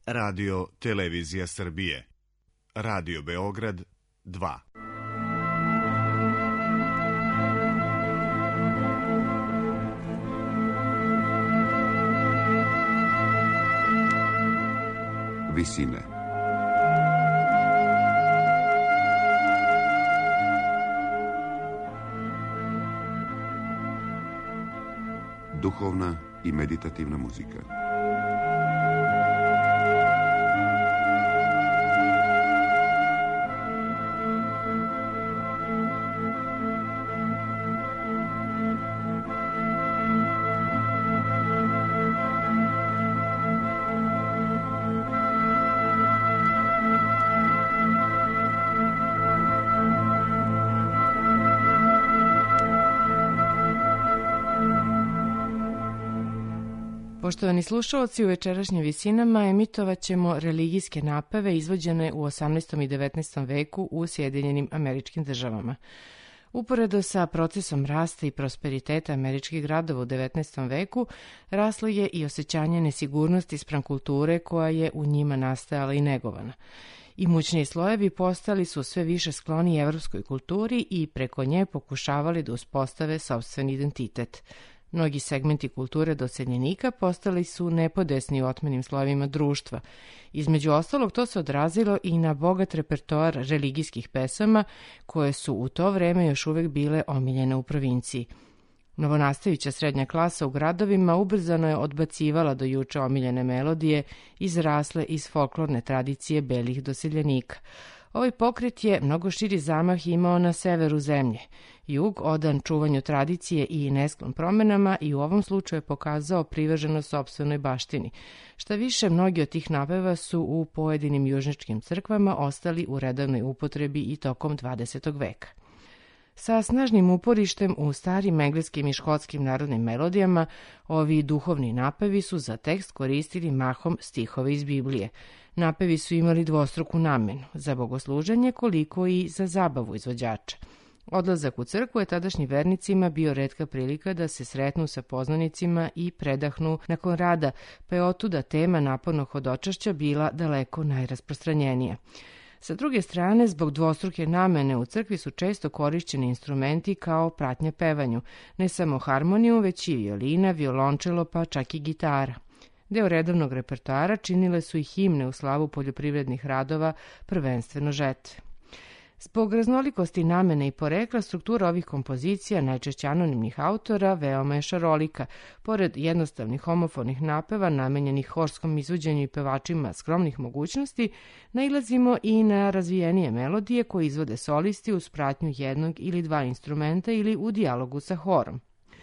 Radio Televizija Srbije. Radio Beograd 2. Visine. Duhovna i meditativna muzika. Poštovani slušalci, u večerašnjim Visinama emitovat ćemo religijske napeve izvođene u 18. i 19. veku u Sjedinjenim Američkim Državama. Uporedo sa procesom rasta i prosperiteta američkih gradova u 19. veku, raslo je i osjećanje nesigurnosti spram kulture koja je u njima nastajala i negovana. Imućniji slojevi postali su sve više skloni evropskoj kulturi i preko nje pokušavali da uspostave sopstveni identitet. Mnogi segmenti kulture doseljenika postali su nepodesni u otmenim slojevima društva. Između ostalog, to se odrazilo i na bogat repertoar religijskih pesama, koje su u to vreme još uvek bile omiljene u provinciji. Novonastajuća srednja klasa u gradovima ubrzano je odbacivala do juče omiljene melodije izrasle iz folklorne tradicije belih doseljenika. Ovaj pokret je mnogo širi zamah imao na severu zemlje. Jug, odan čuvanju tradicije i nesklon promenama, i u ovom slučaju je pokazao privrženost sopstvenoj baštini. Šta više, mnogi od tih napeva su u pojedinim južničkim crkvama ostali u redovnoj upotrebi i tokom 20. veka. Sa snažnim uporištem u starim engleskim i škotskim narodnim melodijama, ovi duhovni napevi su za tekst koristili mahom stihove iz Biblije. Napevi su imali dvostruku namenu, za bogosluženje koliko i za zabavu izvođača. Odlazak u crkvu je tadašnjim vernicima bio retka prilika da se sretnu sa poznanicima i predahnu nakon rada, pa je otuda tema napornog hodočašća bila daleko najrasprostranjenija. Sa druge strane, zbog dvostruke namene u crkvi su često korišćeni instrumenti kao pratnja pevanju, ne samo harmoniju, već i violina, violončelo, pa čak i gitara. Deo redovnog repertoara činile su i himne u slavu poljoprivrednih radova, prvenstveno žetve. Zbog raznolikosti namene i porekla, struktura ovih kompozicija, najčešće anonimnih autora, veoma je šarolika. Pored jednostavnih homofonih napeva, namenjenih horskom izvođenju i pevačima skromnih mogućnosti, nailazimo i na razvijenije melodije koje izvode solisti uz pratnju jednog ili dva instrumenta ili u dijalogu sa horom.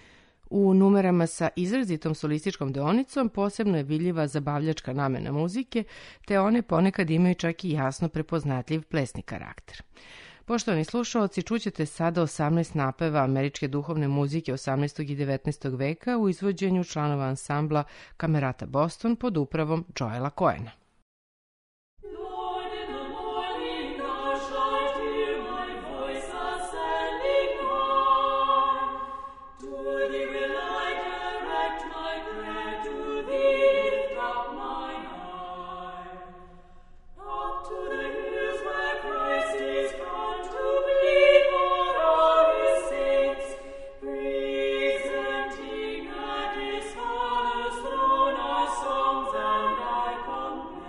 U numerama sa izrazitom solističkom deonicom posebno je vidljiva zabavljačka namena muzike, te one ponekad imaju čak i jasno prepoznatljiv plesni karakter. Poštovani slušalci, čućete sada 18 napeva američke duhovne muzike 18. i 19. veka u izvođenju članova ansambla Kamerata Boston pod upravom Joela Cohena. Songs and I come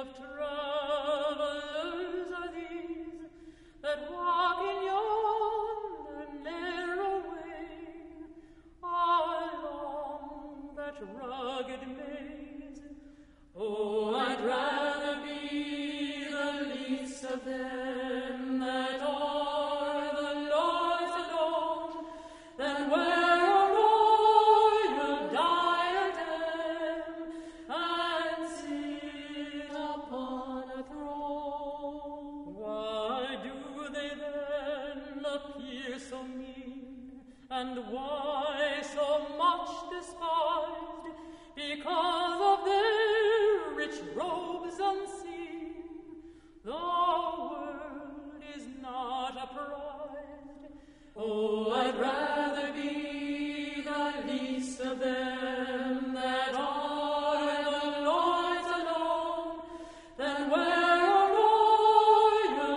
of travelers are these that walk in yonder narrow way along that rugged maze. Oh, I'd rather be the least of them that are the Lord's alone than wear a royal diadem and sit upon a throne. Why do they then appear so mean, and why so much despised? Because of their rich robes unseen, the world is not apprised. Oh, I'd rather be the least of them that are the Lord's alone than wear a royal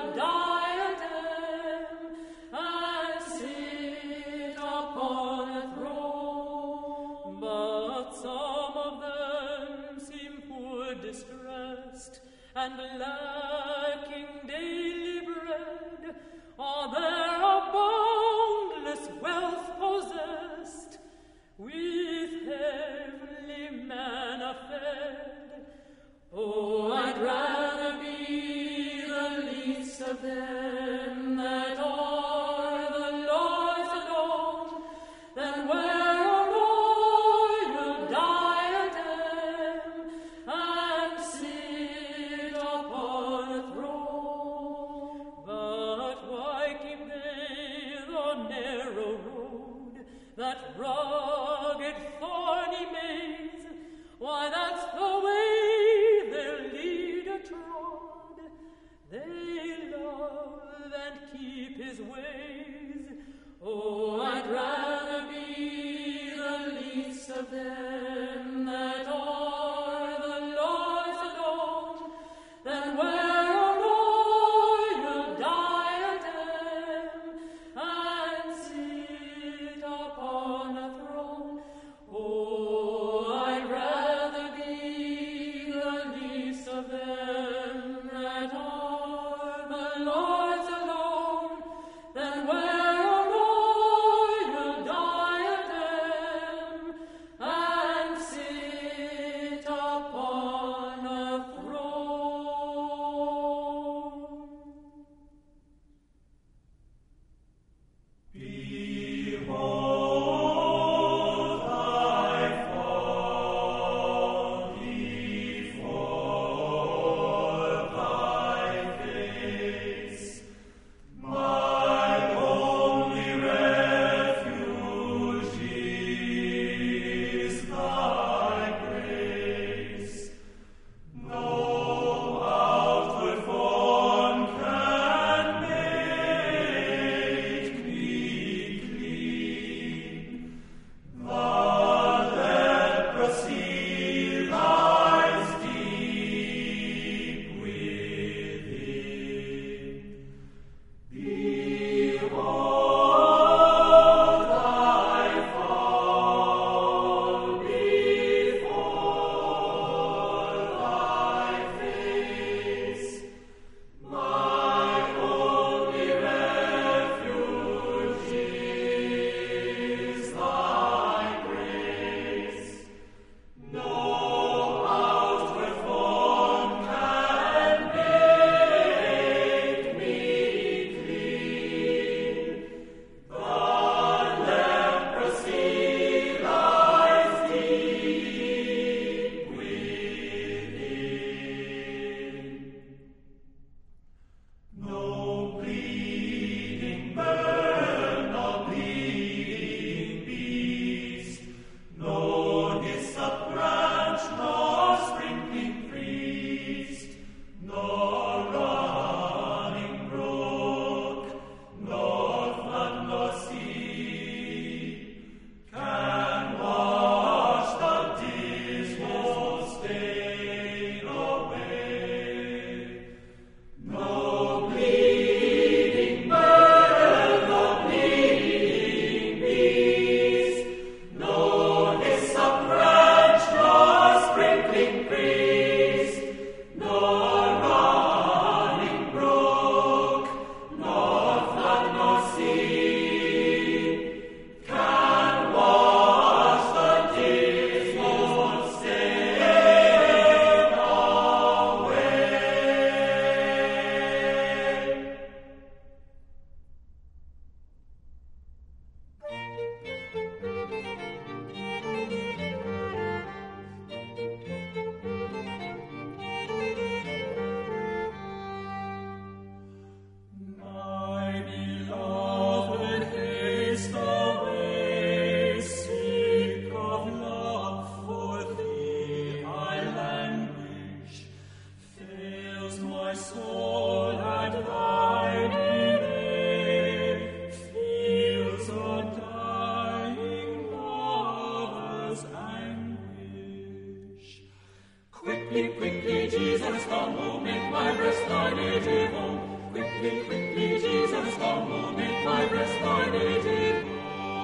diadem and sit upon a throne. But some of them seem poor, distressed, and lacking daily bread, or they're of boundless wealth possessed, with heavenly manna fed. Oh, I'd rather be the least of them that are the Lord's alone than wear a royal diadem and sit upon a throne. But why keep they the narrow road, that rugged thorny maze? Why, that's the way their leader trod. They love and keep his ways. Oh, I'd rather be the least of them that are the Lord's alone than wear a royal diadem and sit upon a throne. my soul and thine in ache, feels a dying lover's anguish. Quickly, quickly, Jesus, come, oh, make my breast thy native home. Quickly, quickly, Jesus, come, oh, make my breast thy native home.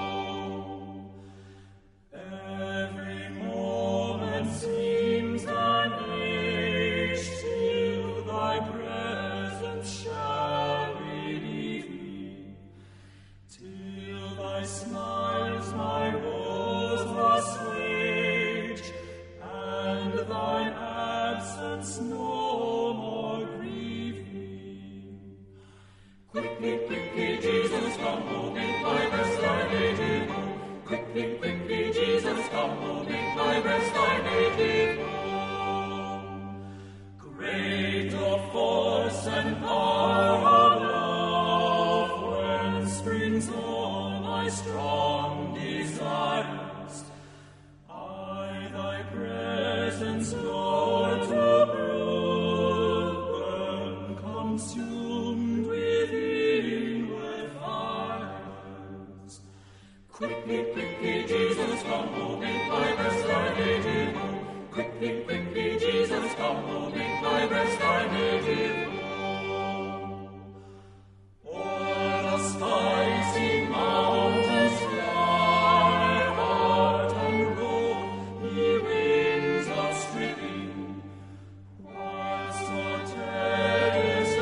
Every moment seems an age till thy presence shall relieve me, till thy smiles my woes assuage, and thine absence no more grieve me. Quickly, quickly, Jesus, come, oh, make my breast thy native home. Quickly, quickly, Jesus, come, oh, make my breast thy native home. Great of force and power of love, when springs all my strong desires, I thy presence, Lord, to prove, burn consumed with inward fires. Quickly, quickly, Jesus, come, oh, make my breast thy native home. Quickly, quickly, Jesus, come, oh, make my breast thy native home. O'er the skies in mountains fly, heart and road, ye winds of stripping, once so terrorist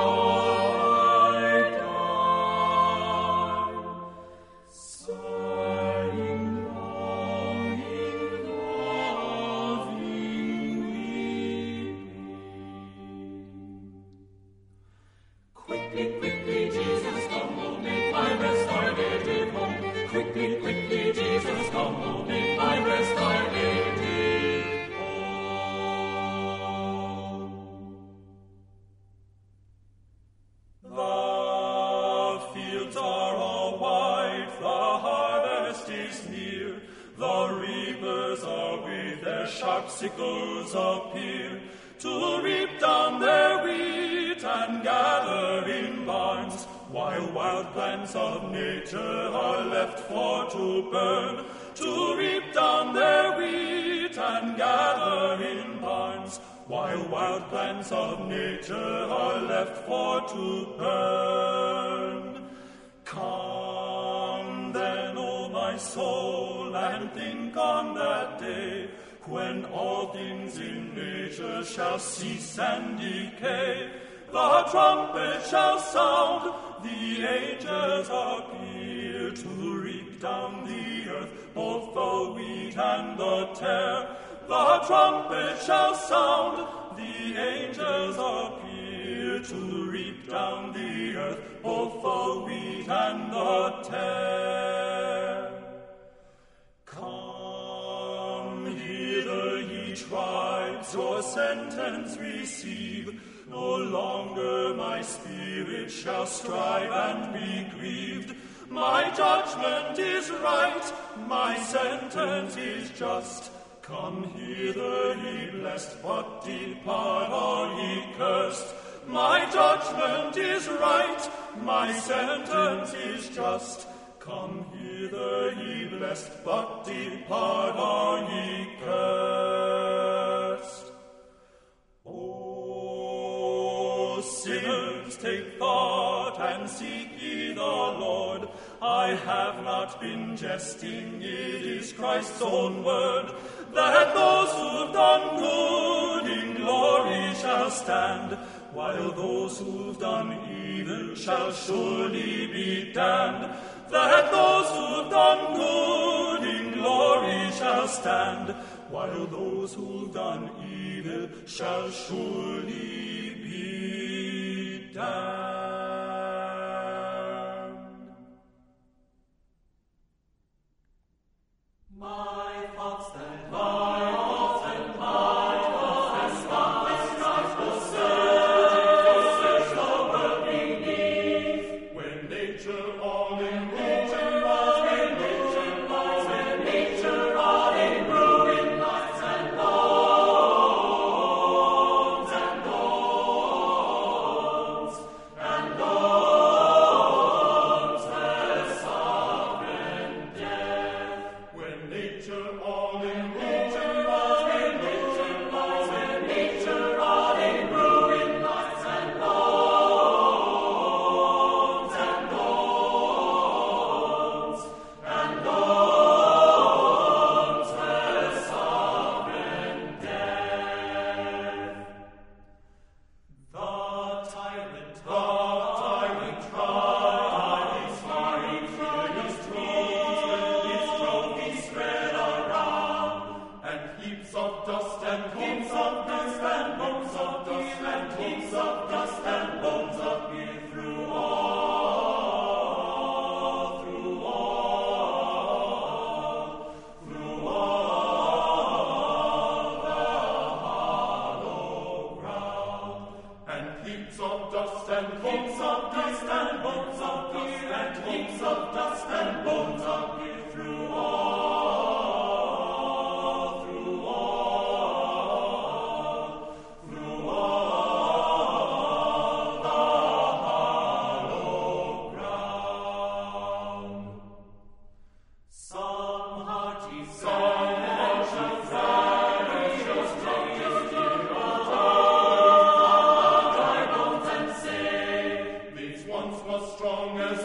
I die. Sighing, longing, loving, weeping. Quickly, quickly, Jesus, come, oh, make my breast thy native home. Quickly, quickly, Jesus, come, oh, make my breast thy native home. The fields are all white, the harvest is near, the reapers are with their sharp sickles appear, to reap down their wheat and gather in barns, while wild plants of nature are left for to burn, to reap down their wheat and gather in barns, while wild plants of nature are left for to burn. Come then, O my soul, and think on that day, when all things in nature shall cease and decay. The trumpet shall sound, the angels appear, to reap down the earth both the wheat and the tare. The trumpet shall sound, the angels appear, to reap down the earth both the wheat and the tare. Come hither, ye tribes, your sentence receive. No longer my spirit shall strive and be grieved. My judgment is right, my sentence is just. Come hither, ye blessed, but depart, all ye cursed. My judgment is right, my sentence is just. Come hither, ye blessed, but depart, all ye cursed. O sinners, take thought and seek ye the Lord. I have not been jesting, it is Christ's own word, that those who've done good in glory shall stand, while those who've done evil shall surely be damned. That those who've done good in glory shall stand, while those who've done evil shall surely be damned. My thoughts and my thoughts and my thoughts and skies will search the world beneath. When nature all in nature was, when nature was, when nature all in ruin lies and bones and bones. dust and bones of dust and heaps of dust and bones of you through all, through all, through all the hollow ground. Some hearty strong as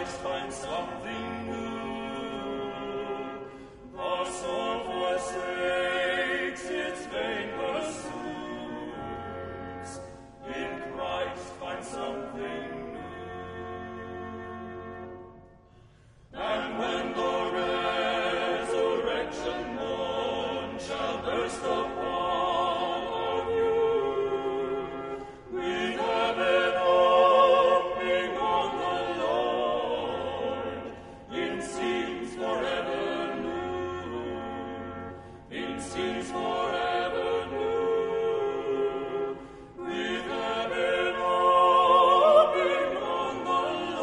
Christ finds something new. The soul forsakes its vain pursuits. In Christ finds something new. And when the resurrection morn shall burst upon our view, with heaven opening on the Lord, in scenes forever new, in scenes forever new, with heaven opening on the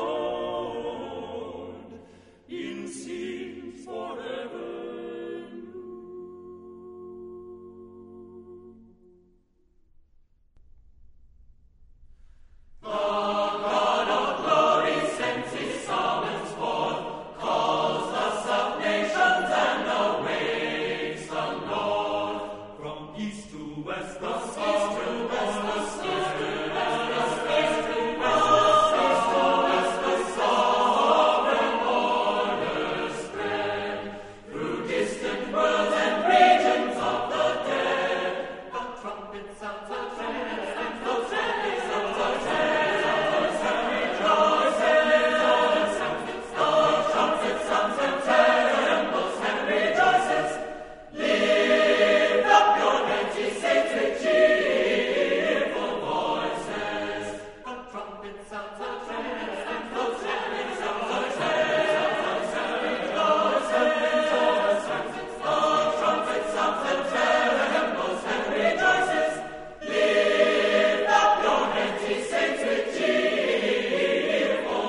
Lord, in scenes forever new. From east to west, the sovereign orders spread through distant worlds and regions of the dead. The trumpet sounds a trumpet, and the trumpet sounds a trumpet, and rejoices. The trumpet sounds and trembles and rejoices. Lift up your heads, ye saints, with cheerful voices. The trumpet sounds a trumpet, and the trumpet sounds a trumpet, and rejoices. The trumpet sounds and trembles and rejoices. Lift up your heads, ye saints, with cheerful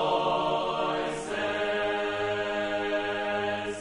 voices.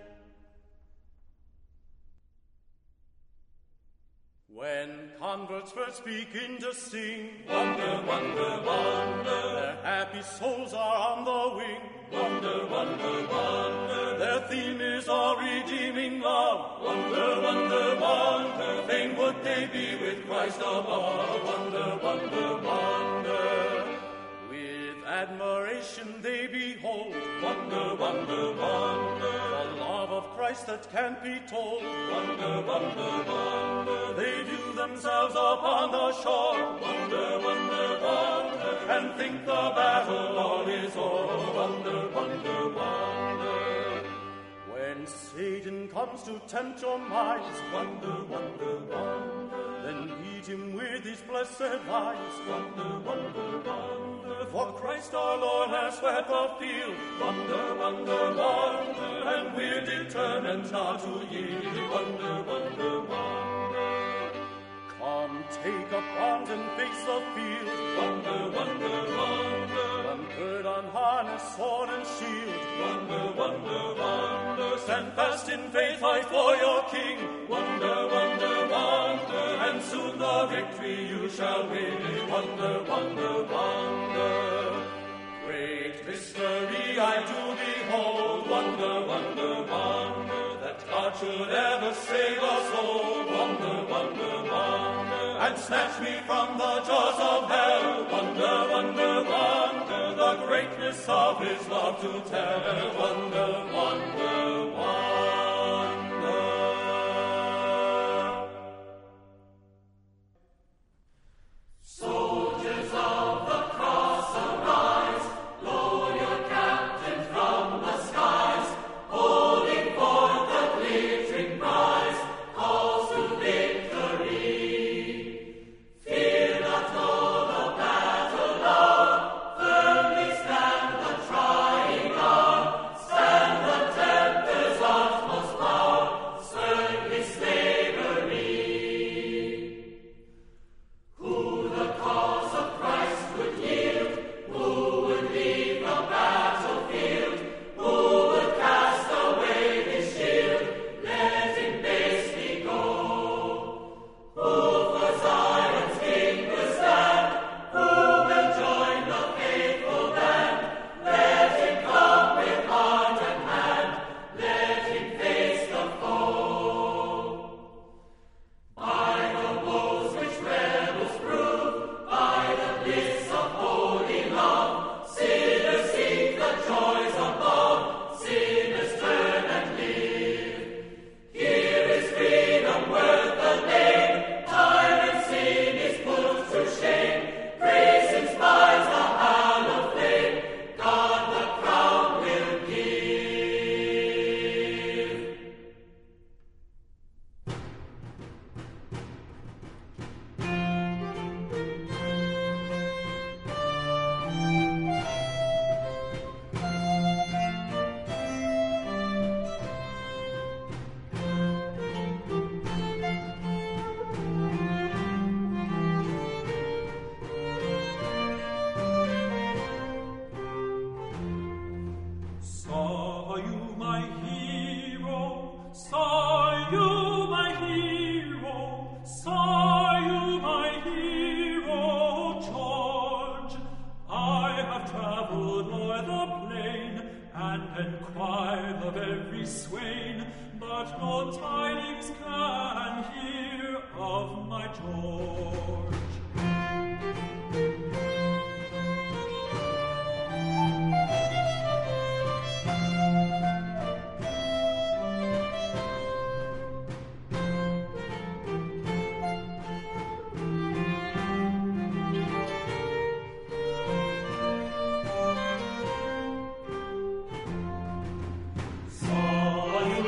When converts first begin to sing, wonder, wonder, wonder, their happy souls are on the wing. Wonder, wonder, wonder, their theme is a redeeming love. Wonder, wonder, wonder, fain would they be with Christ above. Wonder, wonder, wonder, with admiration they behold. Wonder, wonder, wonder, the love of Christ that can't be told. Wonder, wonder, wonder, they view themselves upon the shore. Wonder, wonder, wonder, and think the battle all is o'er. Wonder, wonder, wonder, when Satan comes to tempt your minds. Wonder, wonder, wonder, then meet him with his blessed lies. Wonder, wonder, wonder, for Christ our Lord has swept the field. Wonder, wonder, wonder, and we're determined not to yield. Wonder, wonder, wonder, come take up arms and face the field. Wonder, wonder, wonder, gird on harness, sword and shield. Wonder, wonder, wonder, stand fast in faith, fight for your King. Wonder, wonder, wonder, and soon the victory you shall win. Wonder, wonder, wonder, great mystery I do behold. Wonder, wonder, wonder, that God should ever save us all. Wonder, wonder, wonder, and snatch me from the jaws of hell. Wonder, wonder, wonder, the greatness of his love to tell. Wonder, wonder, wonder. Soldiers of the cross arise, lower your captain from the skies, holding forth the glittering prize, calls to victory. Fear not though the battle long, firmly stand the trying on, stand the tempter's utmost merry swain, but no tidings can hear of my George. Saw you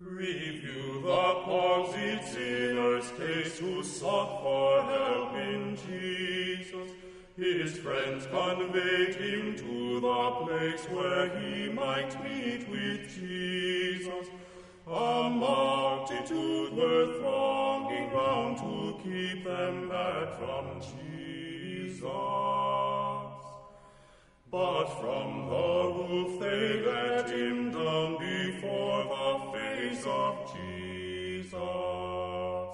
Review the palsied sinner's case who sought for help in Jesus. His friends conveyed him to the place where he might meet with Jesus. A multitude were thronging round to keep them back from Jesus. But from the roof they let him down before the face of Jesus.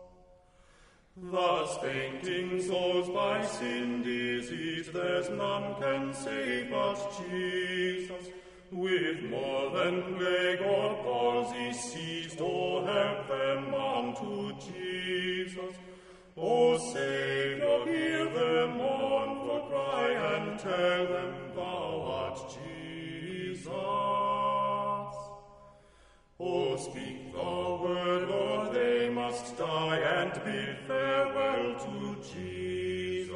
Thus fainting souls by sin diseased, there's none can save but Jesus. With more than plague or palsy seized, oh, help them unto Jesus. O Saviour, hear their mournful cry, and tell them thou art Jesus. O speak the word, or they must die, and bid farewell to Jesus.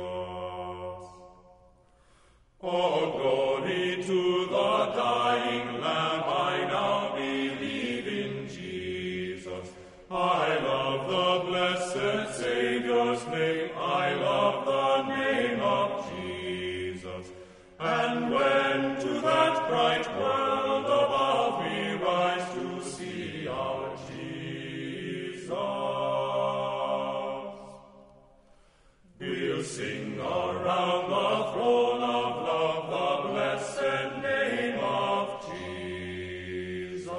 All glory to the dying Lamb, I now believe in Jesus. I love the blessed Saviour's name, I love the name of Jesus. And when to that bright world above we rise to see our Jesus, we'll sing around the throne of love the blessed name of Jesus.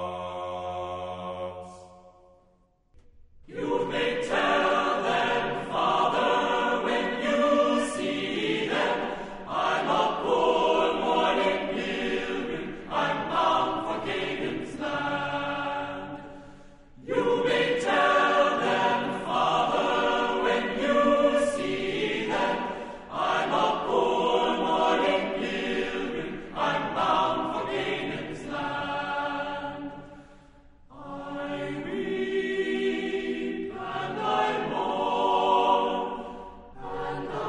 You may tell them, Father, when you see them, I'm a poor mourning pilgrim, I'm bound for Canaan's land. You may tell them, Father, when you see them, I'm a poor mourning pilgrim, I'm bound for Canaan's land. I weep and I mourn, and I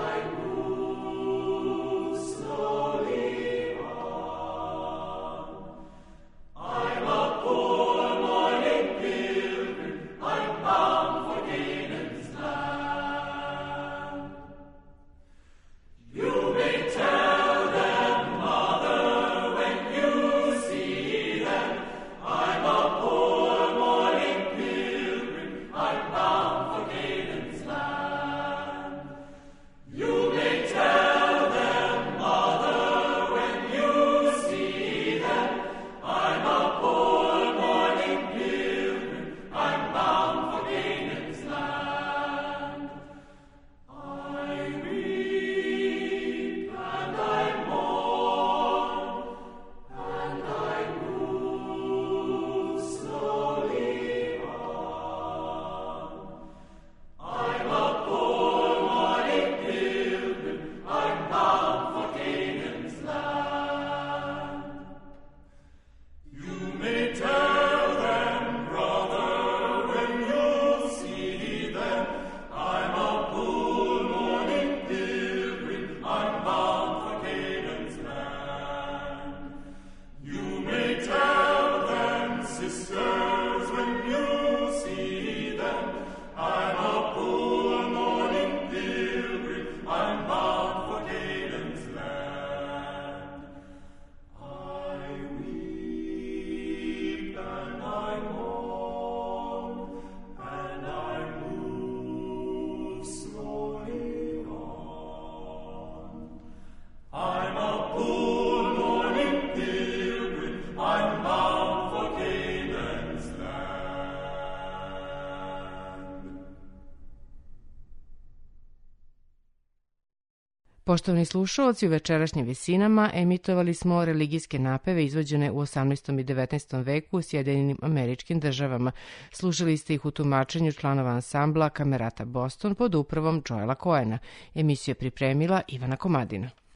move slowly on. I'm a poor mourning pilgrim, I'm bound for Canaan's land. You may tell them, Mother, when you see them, I'm a poor mourning pilgrim, I'm bound for Canaan's land. You may tell them, Mother, when you see them, I'm a poor mourning pilgrim, I'm bound for Canaan's land. I weep and I mourn, and I move slowly on. I'm a poor mourning pilgrim, I'm bound for Canaan's land. You may tell them, brother, when you see them, I'm a poor mourning pilgrim, I'm bound for Canaan's land. You may tell them, sisters, when you see them, I'm a poor mourning pilgrim, I'm bound for Canaan's land. I weep and I mourn, and I move slowly on. I'm a poor mourning pilgrim, I'm bound for Canaan's land. Poštovani slušaoci, u večerašnjim visinama emitovali smo religijske napeve izvođene u 18. i 19. veku u Sjedinjenim Američkim Državama. Slušali ste ih u tumačenju članova ansambla Kamerata Boston pod upravom Joela Coena. Emisiju je pripremila Ivana Komadina.